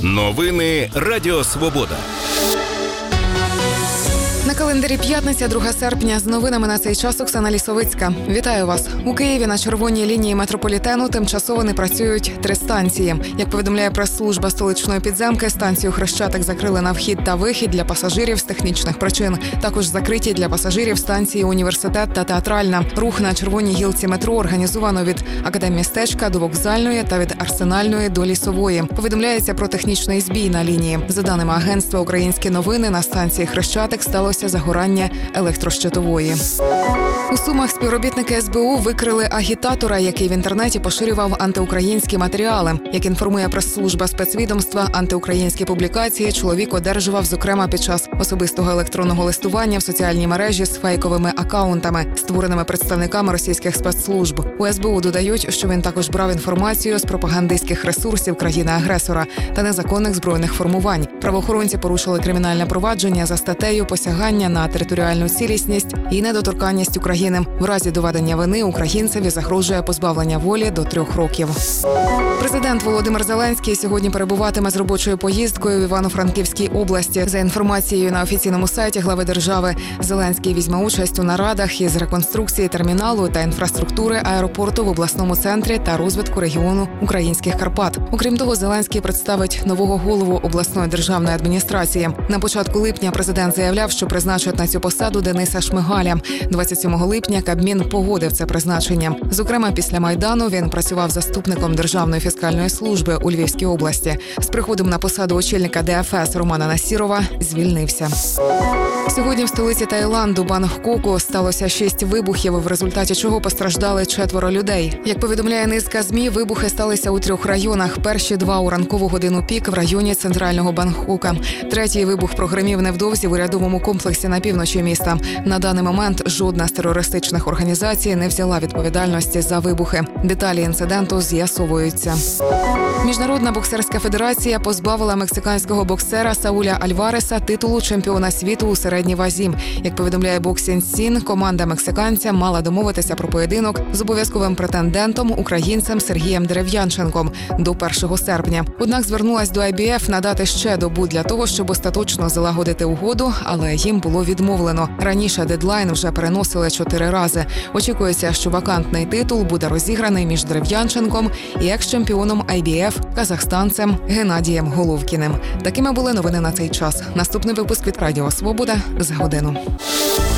Новини Радіо Свобода. На календарі п'ятниця, 2 серпня. З новинами на цей час Оксана Лісовицька. Вітаю вас. У Києві на червоній лінії метрополітену тимчасово не працюють 3 станції. Як повідомляє прес-служба столичної підземки, станцію Хрещатик закрили на вхід та вихід для пасажирів з технічних причин. Також закриті для пасажирів станції Університет та Театральна. Рух на червоній гілці метро організовано від Академмістечка до Вокзальної та від Арсенальної до Лісової. Повідомляється про технічний збій на лінії. За даними агентства «Українські новини», на станції Хрещатик сталося загорання електрощитової. У Сумах співробітники СБУ викрили агітатора, який в інтернеті поширював антиукраїнські матеріали. Як інформує прес-служба спецвідомства, антиукраїнські публікації чоловік одержував, зокрема, під час особистого електронного листування в соціальній мережі з фейковими акаунтами, створеними представниками російських спецслужб. У СБУ додають, що він також брав інформацію з пропагандистських ресурсів країни-агресора та незаконних збройних формувань. Правоохоронці порушили кримінальне провадження за статтею «Посягання на територіальну цілісність і недоторканність України». В разі доведення вини українцеві загрожує позбавлення волі до 3 років. Президент Володимир Зеленський сьогодні перебуватиме з робочою поїздкою в Івано-Франківській області. За інформацією на офіційному сайті глави держави, Зеленський візьме участь у нарадах із реконструкції терміналу та інфраструктури аеропорту в обласному центрі та розвитку регіону Українських Карпат. Окрім того, Зеленський представить нового голову обласної державної адміністрації. На початку липня президент заявляв, що призначить на цю посаду Дениса Шмигаля. 27 липня Кабмін погодив це призначення. Зокрема, після Майдану він працював заступником Державної фіскальної служби у Львівській області. З приходом на посаду очільника ДФС Романа Насірова звільнився. Сьогодні в столиці Таїланду, Бангкоку, сталося 6 вибухів, в результаті чого постраждали 4 людей. Як повідомляє низка ЗМІ, вибухи сталися у 3 районах. Перші 2 у ранкову годину пік в районі центрального Бангкока. Третій вибух прогримів невдовзі в урядовому комплексі на півночі міста. На даний момент жодна з терористичних організацій не взяла відповідальності за вибухи. Деталі інциденту з'ясовуються. Міжнародна боксерська федерація позбавила мексиканського боксера Сауля Альвареса титулу чемпіона світу у середній вазі. Як повідомляє Боксінг-Сін, команда мексиканця мала домовитися про поєдинок з обов'язковим претендентом, українцем Сергієм Дерев'янченком, до 1 серпня. Однак звернулась до IBF надати ще добу для того, щоб остаточно залагодити угоду, але їм було відмовлено. Раніше дедлайн вже переносили 4 рази. Очікується, що вакантний титул буде розіграний між Дерев'янченком і екс-чемпіоном IBF казахстанцем Геннадієм Головкіним. Такими були новини на цей час. Наступний випуск від Радіо Свобода за годину.